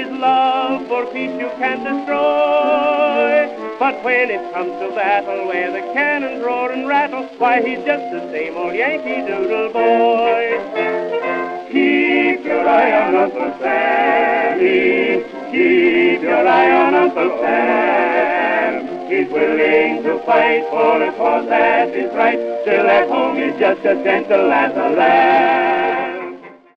his love for peace you can destroy. But when it comes to battle, where the cannons roar and rattle, why, he's just the same old Yankee Doodle boy. Keep your eye on Uncle Sammy. Keep your eye on Uncle Sam. He's willing to fight for a cause that is right. Still at home he's just as gentle as a lamb.